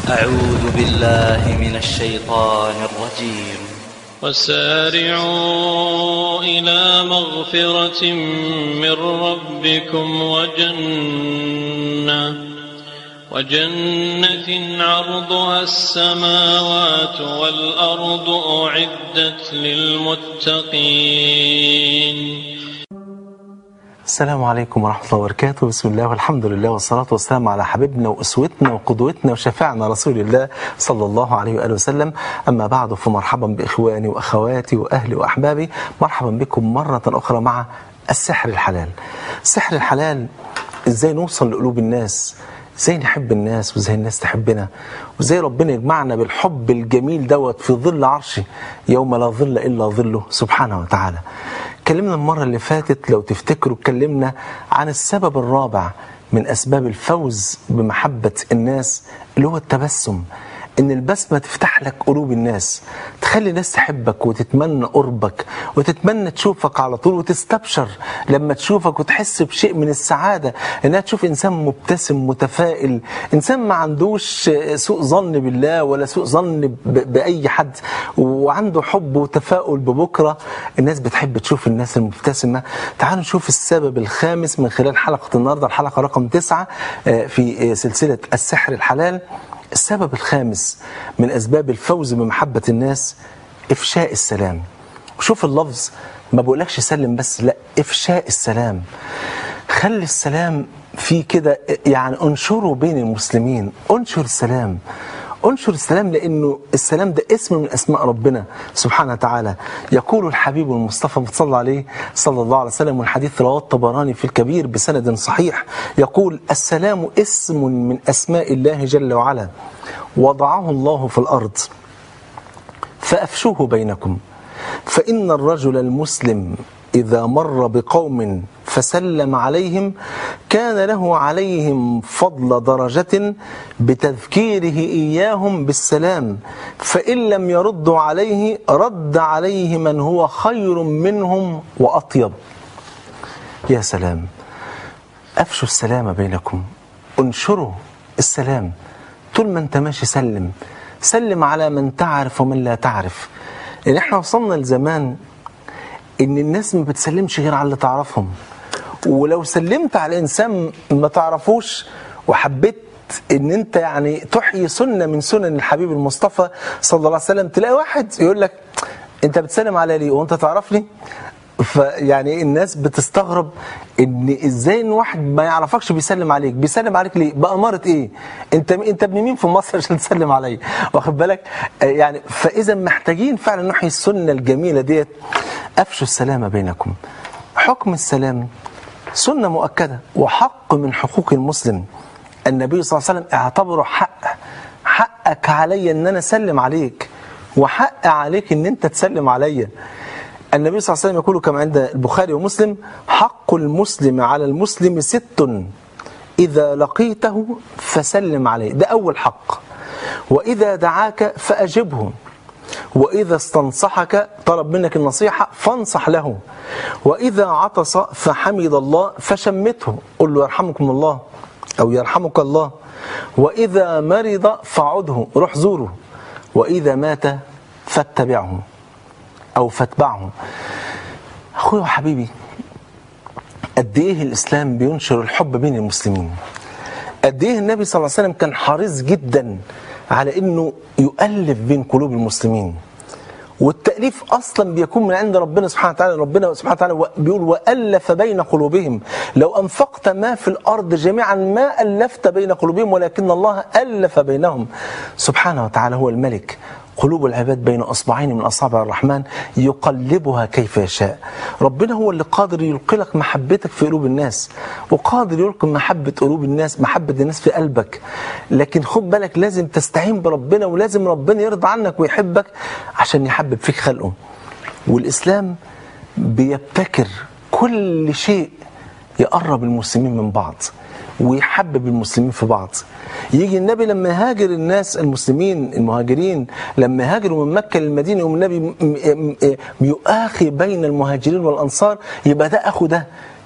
أعوذ بالله من الشيطان الرجيم. وسارعوا إلى مغفرة من ربكم وجنة عرضها السماوات والأرض أعدت للمتقين. السلام عليكم ورحمة الله وبركاته. بسم الله والحمد لله والصلاة والسلام على حبيبنا وأسوتنا وقدوتنا وشفاعنا رسول الله صلى الله عليه وآله وسلم. أما بعد، فمرحبا بإخواني وأخواتي وأهلي وأحبابي، مرحبا بكم مرة أخرى مع السحر الحلال. السحر الحلال، إزاي نوصل لقلوب الناس، ازاي نحب الناس وازاي الناس تحبنا، وازاي ربنا يجمعنا بالحب الجميل دوت في ظل عرشه يوم لا ظل إلا ظله سبحانه وتعالى. اتكلمنا المرة اللي فاتت لو تفتكروا، اتكلمنا عن السبب الرابع من أسباب الفوز بمحبة الناس، اللي هو التبسم. إن البسمة تفتح لك قلوب الناس، تخلي الناس تحبك وتتمنى قربك وتتمنى تشوفك على طول، وتستبشر لما تشوفك وتحس بشيء من السعادة إنها تشوف إنسان مبتسم متفائل، إنسان ما عندوش سوء ظن بالله ولا سوء ظن بأي حد، وعنده حب وتفاؤل ببكرة. الناس بتحب تشوف الناس المبتسمة. تعالوا نشوف السبب الخامس من خلال حلقة النهاردة، الحلقة رقم 9 في سلسلة السحر الحلال. السبب الخامس من أسباب الفوز بمحبة الناس إفشاء السلام. وشوف اللفظ، ما بقولكش سلم بس، لا، إفشاء السلام. خلي السلام فيه كده، يعني انشره بين المسلمين، انشر السلام، انشر السلام، لأنه السلام ده اسم من أسماء ربنا سبحانه وتعالى. يقول الحبيب المصطفى صلى عليه صلى الله عليه وسلم، والحديث رواه الطبراني في الكبير بسند صحيح، يقول: السلام اسم من أسماء الله جل وعلا، وضعه الله في الأرض فأفشوه بينكم، فإن الرجل المسلم إذا مر بقوم فسلم عليهم كان له عليهم فضل درجة بتذكيره إياهم بالسلام، فإن لم يردوا عليه رد عليه من هو خير منهم وأطيب. يا سلام! أفشوا السلام بينكم، انشروا السلام. طول ما انت ماشي سلم على من تعرف ومن لا تعرف. لأن احنا وصلنا لزمان إن الناس ما بتسلمش غير على اللي تعرفهم، ولو سلمت على إنسان ما تعرفوش وحبيت إن أنت يعني تحيي سنة من سنن الحبيب المصطفى صلى الله عليه وسلم، تلاقي واحد يقول لك: أنت بتسلم على ليه وأنت تعرفني؟ فيعني الناس بتستغرب ان ازاي ان واحد ما يعرفكش بيسلم عليك ليه؟ بأمارة ايه؟ انت ابن مين في مصر عشان تسلم علي؟ واخد بالك؟ يعني فاذا محتاجين فعلا نحيي السنة الجميلة ديت. افشوا السلام بينكم. حكم السلام سنة مؤكدة وحق من حقوق المسلم. النبي صلى الله عليه وسلم اعتبره حقك علي ان انا اسلم عليك، وحق عليك ان انت تسلم علي. النبي صلى الله عليه وسلم يقول كما عند البخاري ومسلم: حق المسلم على المسلم 6: إذا لقيته فسلم عليه، ده أول حق. وإذا دعاك فأجبه، وإذا استنصحك طلب منك النصيحة فانصح له، وإذا عطس فحمد الله فشمته، قل له يرحمكم الله أو يرحمك الله، وإذا مرض فعده، روح زوره، وإذا مات فاتبعه أو فاتبعه. أخوي وحبيبي، قد إيه الإسلام بينشر الحب بين المسلمين، قد إيه النبي صلى الله عليه وسلم كان حريص جدا على إنه يؤلف بين قلوب المسلمين. والتأليف أصلا بيكون من عند ربنا سبحانه وتعالى. ربنا سبحانه وتعالى بيقول: وألف بين قلوبهم لو أنفقت ما في الأرض جميعا ما ألفت بين قلوبهم ولكن الله ألف بينهم. سبحانه وتعالى هو الملك، قلوب العباد بين أصبعين من أصابع الرحمن يقلبها كيف يشاء. ربنا هو اللي قادر يلقي لك محبتك في قلوب الناس، وقادر يلقي محبة الناس في قلبك. لكن خد بالك، لازم تستعين بربنا، ولازم ربنا يرضى عنك ويحبك عشان يحبب فيك خلقه. والإسلام بيبتكر كل شيء يقرب المسلمين من بعض ويحبب المسلمين في بعض. يجي النبي لما هاجر الناس المسلمين المهاجرين، لما هاجروا من مكة للمدينة، والنبي يؤاخي بين المهاجرين والأنصار، يبقى ده أخو ده،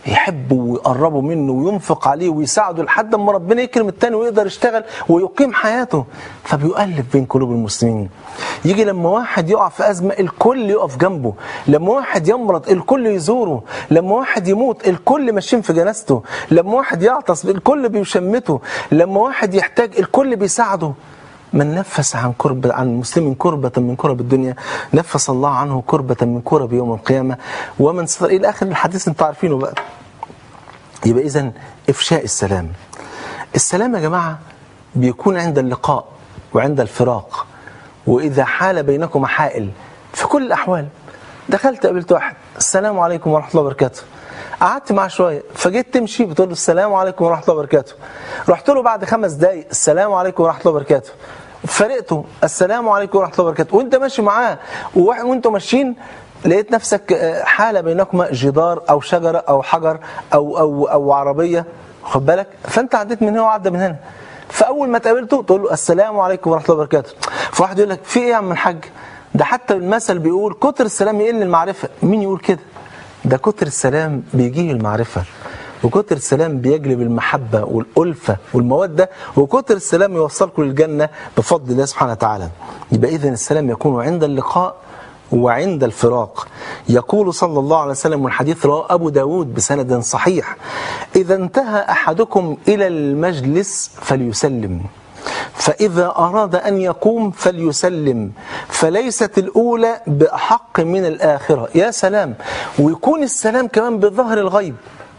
يحبه ويقربه منه وينفق عليه ويساعده لحد ما ربنا يكرم التاني ويقدر يشتغل ويقيم حياته. فبيؤلف بين قلوب المسلمين. يجي لما واحد يقع في أزمة الكل يقف جنبه، لما واحد يمرض الكل يزوره، لما واحد يموت الكل ماشيين في جنازته، لما واحد يعطس الكل بيشمته، لما واحد يحتاج الكل بيساعده. من نفس عن مسلم كربة من كرب الدنيا نفس الله عنه كربة من كرب يوم القيامة. ومن ستر إلى آخر الحديث انتوا عارفينه بقى. يبقى إذن إفشاء السلام. السلام يا جماعة بيكون عند اللقاء وعند الفراق، وإذا حال بينكم حائل في كل الأحوال. دخلت قابلت واحد السلام عليكم ورحمة الله وبركاته، قعدت معاه شوية فجيت تمشي بتقول له السلام عليكم ورحمة الله وبركاته، رحت له بعد 5 دقايق السلام عليكم ورحمة الله وبركاته، فرقته السلام عليكم ورحمة الله وبركاته، وانت ماشي معاه وانتوا ماشيين لقيت نفسك حالة بينكما جدار أو شجرة أو حجر أو عربية، خد بالك، فأنت عديت من هنا وعدى من هنا، فأول ما تقابلته تقول له السلام عليكم ورحمة الله وبركاته. فواحد يقول لك في إيه يا عم الحاج؟ ده حتى المثل بيقول كتر السلام يقل المعرفة. مين يقول كده؟ ده كتر السلام بيجيه المعرفة، وكتر السلام بيجلب المحبة والألفة والمودة، وكتر السلام يوصلكم للجنة بفضل الله سبحانه وتعالى. يبقى إذن السلام يكون عند اللقاء وعند الفراق. يقول صلى الله عليه وسلم والحديث رواه أبو داود بسند صحيح: إذا انتهى أحدكم إلى المجلس فليسلم، فإذا أراد أن يقوم فليسلم، فليست الأولى بأحق من الآخرة. يا سلام! ويكون السلام كمان بظهر الغيب.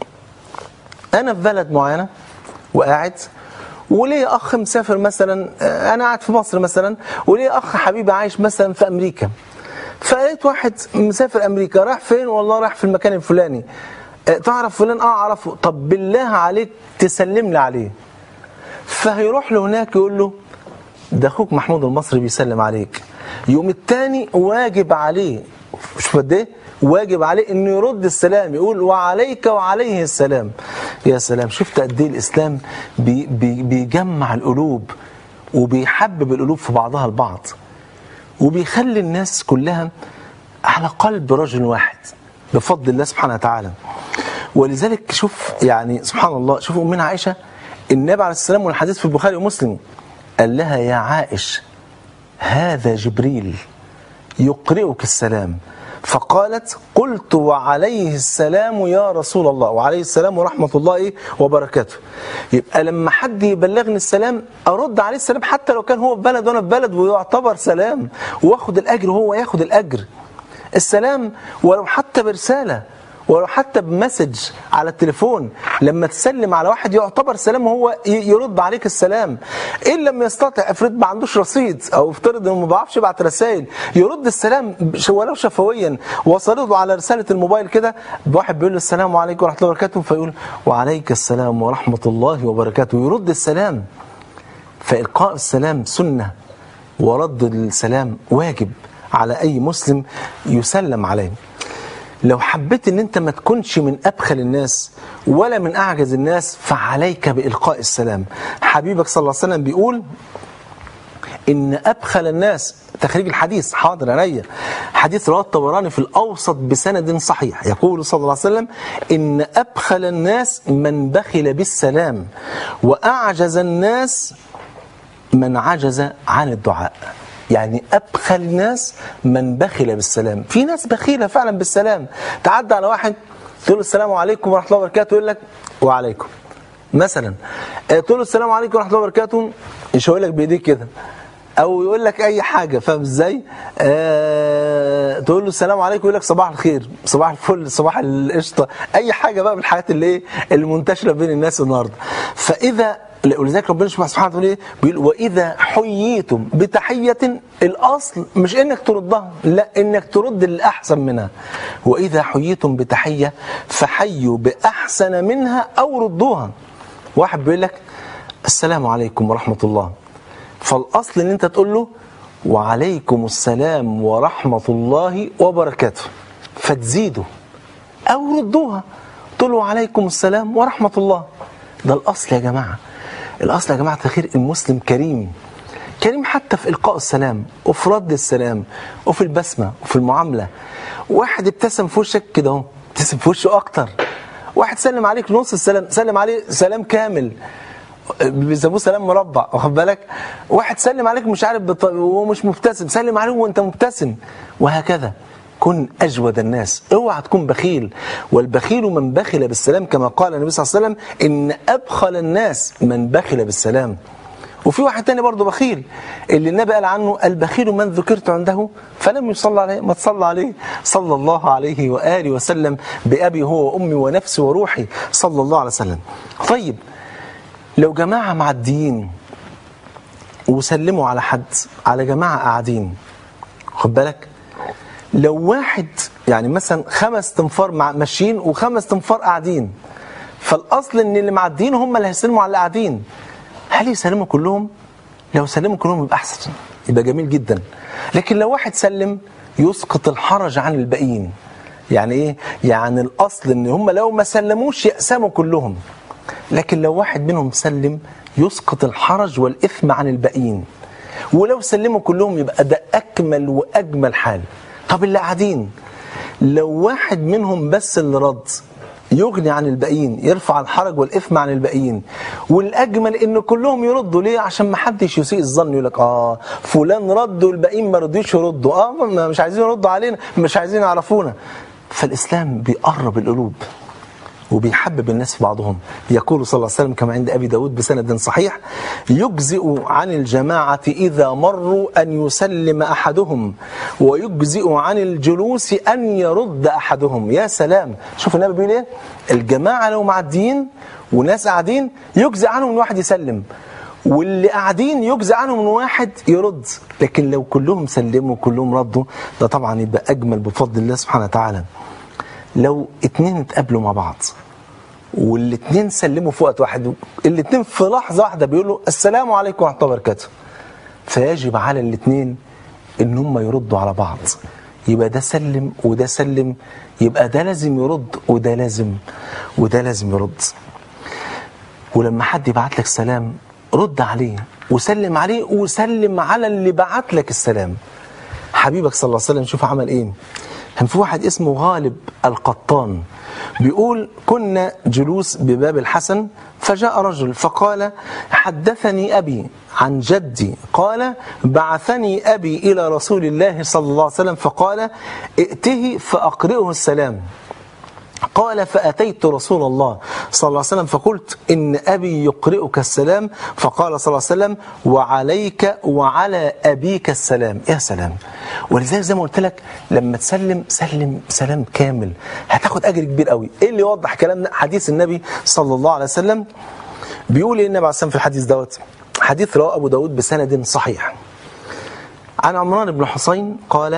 أنا في بلد معينة وقاعد وليه أخ مسافر مثلا، أنا قاعد في مصر مثلا وليه أخ حبيبي عايش مثلا في أمريكا، فلقيت واحد مسافر أمريكا راح فين؟ والله راح في المكان الفلاني. تعرف فلان؟ أعرفه. طب بالله عليك تسلم لي عليه. فهيروح له هناك يقول له ده أخوك محمود المصري بيسلم عليك. يوم التاني واجب عليه، شوف قد ايه واجب عليه انه يرد السلام، يقول وعليك وعليه السلام. يا سلام! شفت قد ايه الاسلام بيجمع القلوب وبيحبب القلوب في بعضها البعض، وبيخلي الناس كلها على قلب رجل واحد بفضل الله سبحانه وتعالى. ولذلك شوف يعني سبحان الله، شوفوا أمنا عائشة النبي عليه السلام والحديث في البخاري ومسلم قال لها يا عائش هذا جبريل يقرئك السلام، فقالت قلت وعليه السلام يا رسول الله، وعليه السلام ورحمة الله وبركاته. يبقى لما حد يبلغني السلام أرد عليه السلام حتى لو كان هو في بلد وأنا في بلد، ويعتبر سلام واخد الأجر وهو ياخد الأجر. السلام ولو حتى برسالة، ولو حتى بمسج على التليفون، لما تسلم على واحد يعتبر سلام وهو يرد عليك السلام. إن لم يستطع، افرض ما عندوش رصيد أو افترض إنه ما بيعرفش يبعت رسائل، يرد السلام ولو شفويا، وصلته على رسالة الموبايل كده بواحد بيقول له السلام عليكم ورحمة الله وبركاته، فيقول وعليك السلام ورحمة الله وبركاته، يرد السلام. فإلقاء السلام سنة، ورد السلام واجب على أي مسلم يسلم عليه. لو حبيت ان انت ما تكونش من ابخل الناس ولا من اعجز الناس، فعليك بإلقاء السلام. حبيبك صلى الله عليه وسلم بيقول ان ابخل الناس، تخريج الحديث حاضر عينيا، حديث رواه الطبراني في الاوسط بسند صحيح، يقول صلى الله عليه وسلم ان ابخل الناس من بخل بالسلام، واعجز الناس من عجز عن الدعاء. يعني أبخل الناس من بخل بالسلام. في ناس بخيلة فعلا بالسلام، تعدى على واحد تقول له السلام عليكم ورحمة الله وبركاته، يقول لك وعليكم مثلا. تقول له السلام عليكم ورحمة الله وبركاته يشاور لك بإيديك كده، أو يقول لك أي حاجة، فاهم إزاي؟ تقول له السلام عليكم يقول لك صباح الخير، صباح الفل، صباح القشطة، أي حاجة بقى من الحاجات اللي المنتشرة بين الناس النهاردة. فإذا ولذلك ربنا سبحانه وتعالى بيقول وإذا حييتم بتحية، الأصل مش إنك تردها، لا، إنك ترد الأحسن منها. وإذا حييتم بتحية فحيوا بأحسن منها أو ردوها. واحد بيقول لك السلام عليكم ورحمة الله، فالأصل إن أنت تقول له وعليكم السلام ورحمة الله وبركاته، فتزيدوا أو ردوها تقول له وعليكم السلام ورحمة الله. ده الأصل يا جماعة. الأصل يا جماعة الخير، المسلم كريم، كريم حتى في إلقاء السلام وفي رد السلام وفي البسمة وفي المعاملة. واحد ابتسم في وشك كده اهو، ابتسم في وشه أكتر، واحد سلم عليك نص السلام، سلم عليه سلام كامل، بيسموه سلام مربع، واخد بالك؟ واحد سلم عليك مش عارف وهو مش مبتسم، سلم عليه وانت مبتسم، وهكذا. كن أجود الناس، اوعى تكون بخيل. والبخيل من بخل بالسلام، كما قال النبي صلى الله عليه وسلم إن أبخل الناس من بخل بالسلام. وفي واحد تاني برضه بخيل، اللي النبي قال عنه البخيل من ذكرت عنده فلم يصلى عليه. ما تصلى عليه صلى الله عليه وآله وسلم، بأبي هو وأمي ونفسي وروحي صلى الله عليه وسلم. طيب لو جماعة معديين وسلموا على حد، على جماعة قاعدين، خد بالك، لو واحد يعني مثلا 5 تنفار ماشيين و5 تنفار قاعدين، فالأصل إن اللي معديين هم اللي هيسلموا على اللي قاعدين. هل يسلموا كلهم؟ لو سلموا كلهم يبقى أحسن، يبقى جميل جدا. لكن لو واحد سلم يسقط الحرج عن الباقيين. يعني إيه؟ يعني الأصل إن هم لو ما سلموش يقسموا كلهم، لكن لو واحد منهم سلم يسقط الحرج والإثم عن الباقيين. ولو سلموا كلهم يبقى ده أكمل وأجمل حال. طب اللي قاعدين لو واحد منهم بس اللي رد يغني عن الباقيين، يرفع الحرج والإثم عن الباقيين. والأجمل إن كلهم يردوا. ليه؟ عشان ما حدش يسيء الظن، يقول لك فلان رد والباقيين ما رضيش يردوا، مش عايزين يردوا علينا، مش عايزين يعرفونا. فالإسلام بيقرب القلوب وبيحبب الناس في بعضهم. يقول صلى الله عليه وسلم كما عند أبي داود بسند صحيح: يجزئ عن الجماعة إذا مروا أن يسلم أحدهم، ويجزئ عن الجلوس أن يرد أحدهم. يا سلام، شوف النبي بيقول إيه؟ الجماعة لو معديين وناس قاعدين يجزئ عنهم ان واحد يسلم، واللي قاعدين يجزئ عنهم ان واحد يرد. لكن لو كلهم سلموا وكلهم ردوا، ده طبعا يبقى أجمل بفضل الله سبحانه وتعالى. لو 2 اتقابلوا مع بعض والاتنين سلموا في وقت واحد، الاتنين في لحظة واحدة بيقولوا السلام عليكم ورحمة الله وبركاته، فيجب على الاتنين ان هم يردوا على بعض. يبقى ده سلم وده سلم، يبقى ده لازم يرد وده لازم يرد. ولما حد يبعت لك سلام رد عليه وسلم عليه وسلم على اللي بعت لك السلام. حبيبك صلى الله عليه وسلم شوف عمل ايه. كان في واحد اسمه غالب القطان بيقول: كنا جلوس بباب الحسن فجاء رجل فقال: حدثني أبي عن جدي قال بعثني أبي إلى رسول الله صلى الله عليه وسلم فقال: ائته فأقرئه السلام. قال: فأتيت رسول الله صلى الله عليه وسلم فقلت: إن أبي يقرئك السلام. فقال صلى الله عليه وسلم: وعليك وعلى أبيك السلام. يا سلام. ولذلك زي ما قلت لك لما تسلم سلم سلام كامل، هتاخد أجر كبير قوي. إيه اللي يوضح كلامنا؟ حديث النبي صلى الله عليه وسلم بيقول إيه النبي عليه السلام في الحديث دوت؟ حديث رواه أبو داود بسند صحيح عن عمران بن حسين قال: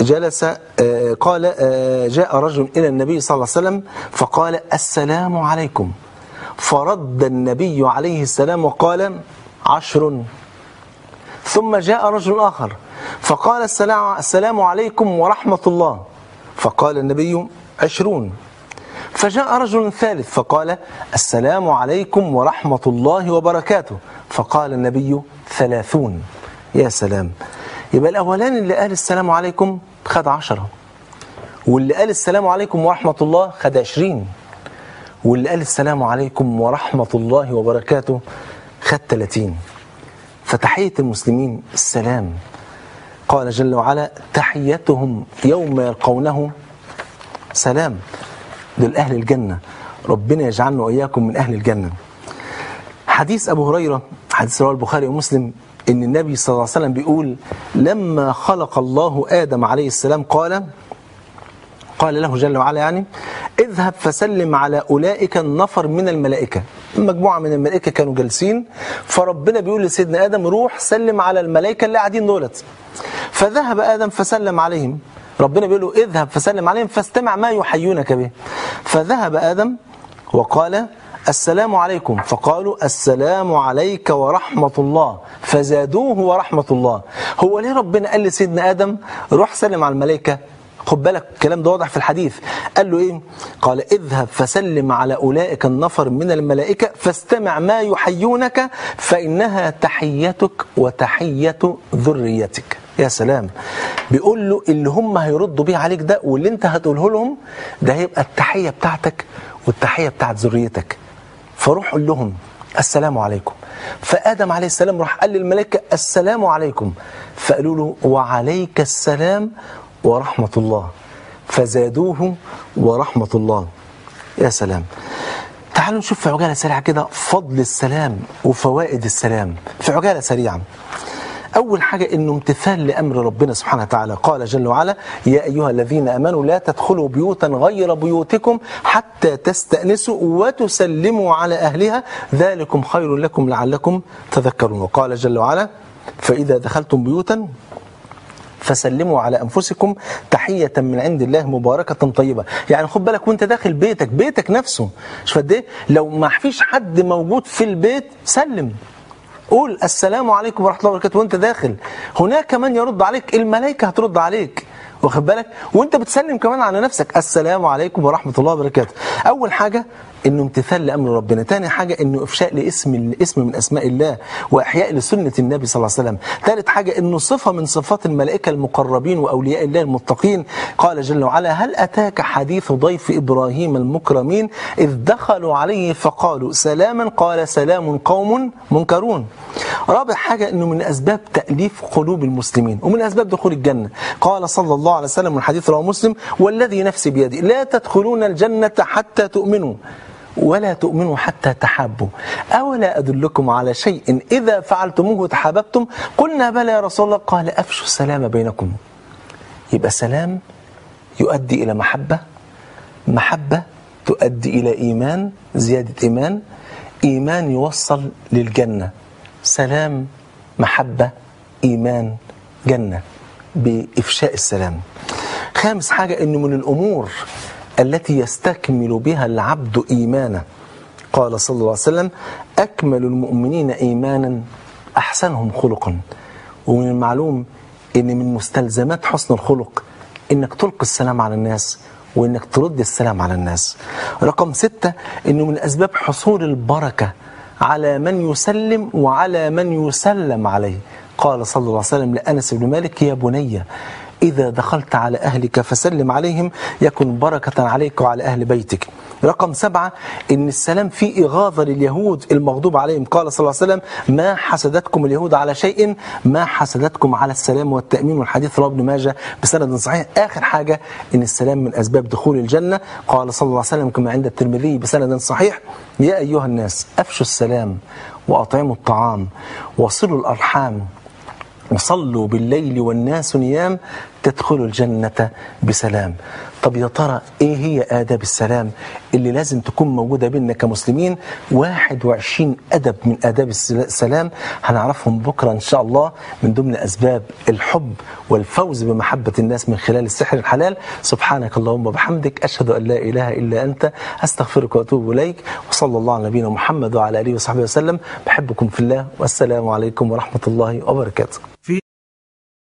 جاء رجل إلى النبي صلى الله عليه وسلم فقال: السلام عليكم. فرد النبي عليه السلام وقال: 10. ثم جاء رجل آخر فقال: السلام عليكم ورحمة الله. فقال النبي: 20. فجاء رجل ثالث فقال: السلام عليكم ورحمة الله وبركاته. فقال النبي: 30. يا سلام. يبقى الأولاني اللي قال السلام عليكم خد 10، واللي قال السلام عليكم ورحمة الله خد 20، واللي قال السلام عليكم ورحمة الله وبركاته خد 30. فتحية المسلمين السلام. قال جل وعلا: تحيتهم يوم يلقونه سلام. دول أهل الجنة، ربنا يجعلنا وإياكم من أهل الجنة. حديث أبو هريرة، حديث رواه البخاري ومسلم، إن النبي صلى الله عليه وسلم بيقول: لما خلق الله آدم عليه السلام قال له جل وعلا يعني: اذهب فسلم على أولئك النفر من الملائكة. مجموعة من الملائكة كانوا جالسين، فربنا بيقول لسيدنا آدم: روح سلم على الملائكة اللي قاعدين دولت. فذهب آدم فسلم عليهم. ربنا بيقول له: اذهب فسلم عليهم فاستمع ما يحيونك به. فذهب آدم وقال: السلام عليكم. فقالوا: السلام عليك ورحمة الله. فزادوه ورحمة الله. هو ليه ربنا قال لسيدنا آدم روح سلم على الملائكة؟ خد بالك الكلام ده واضح في الحديث. قال له ايه؟ قال: اذهب فسلم على أولئك النفر من الملائكة فاستمع ما يحيونك فإنها تحيتك وتحية ذريتك. يا سلام. بيقول له اللي هم هيردوا بيه عليك ده واللي انت هتقوله لهم ده هيبقى التحية بتاعتك والتحية بتاعت ذريتك، فروح قول لهم السلام عليكم. فآدم عليه السلام راح قال للملائكة السلام عليكم، فقالوا له وعليك السلام ورحمة الله، فزادوه ورحمة الله. يا سلام. تعالوا نشوف في عجالة سريعة كده فضل السلام وفوائد السلام في عجالة سريعة. أول حاجة إنه امتثال لأمر ربنا سبحانه وتعالى. قال جل وعلا يا أيها الذين آمنوا لا تدخلوا بيوتا غير بيوتكم حتى تستأنسوا وتسلموا على أهلها ذلكم خير لكم لعلكم تذكرون. وقال جل وعلا فإذا دخلتم بيوتا فسلموا على أنفسكم تحية من عند الله مباركة طيبة. يعني خد بالك وانت داخل بيتك نفسه، شوف قد ايه لو ما فيش حد موجود في البيت سلم، قول السلام عليكم ورحمة الله وبركاته وانت داخل. هناك من يرد عليك، الملائكة هترد عليك، واخد بالك، وانت بتسلم كمان على نفسك السلام عليكم ورحمة الله وبركاته. أول حاجة إنه امتثال لأمر ربنا. تاني حاجة إنه إفشاء لاسم من أسماء الله وإحياء لسنة النبي صلى الله عليه وسلم. ثالث حاجة إنه صفة من صفات الملائكة المقربين وأولياء الله المتقين. قال جل وعلا هل أتاك حديث ضيف إبراهيم المكرمين إذ دخلوا عليه فقالوا سلاما قال سلام قوم منكرون. رابع حاجة إنه من أسباب تأليف قلوب المسلمين ومن أسباب دخول الجنة. قال صلى الله عليه وسلم من حديث رواه مسلم والذي نفسي بيده لا تدخلون الجنة حتى تؤمنوا ولا تؤمنوا حتى تحابوا أولا أدلكم على شيء إذا فعلتموه تحاببتم قلنا بلى يا رسول الله قال أفشوا السلام بينكم. يبقى سلام يؤدي إلى محبة تؤدي إلى إيمان، زيادة إيمان يوصل للجنة. سلام محبة إيمان جنة بإفشاء السلام. خامس حاجة إنه من الأمور التي يستكمل بها العبد إيمانه. قال صلى الله عليه وسلم أكمل المؤمنين إيمانا أحسنهم خلقا. ومن المعلوم إن من مستلزمات حسن الخلق إنك تلقي السلام على الناس وإنك ترد السلام على الناس. رقم 6 إنه من أسباب حصول البركة على من يسلم وعلى من يسلم عليه. قال صلى الله عليه وسلم لأنس بن مالك يا بني إذا دخلت على أهلك فسلم عليهم يكن بركة عليك وعلى أهل بيتك. رقم 7 إن السلام فيه إغاظة لليهود المغضوب عليهم. قال صلى الله عليه وسلم ما حسدتكم اليهود على شيء ما حسدتكم على السلام والتأمين. والحديث رواه ابن ماجه بسند صحيح. آخر حاجة إن السلام من أسباب دخول الجنة. قال صلى الله عليه وسلم كما عند الترمذي بسند صحيح يا أيها الناس أفشوا السلام وأطعموا الطعام وصلوا الأرحام وصلوا بالليل والناس نيام تدخلوا الجنة بسلام. طب يا ترى ايه هي آداب السلام اللي لازم تكون موجودة بيننا كمسلمين؟ 21 أدب من آداب السلام هنعرفهم بكرة إن شاء الله من ضمن أسباب الحب والفوز بمحبة الناس من خلال السحر الحلال. سبحانك اللهم وبحمدك أشهد أن لا إله إلا أنت أستغفرك وأتوب إليك وصلى الله على نبينا محمد وعلى آله وصحبه وسلم. بحبكم في الله والسلام عليكم ورحمة الله وبركاته.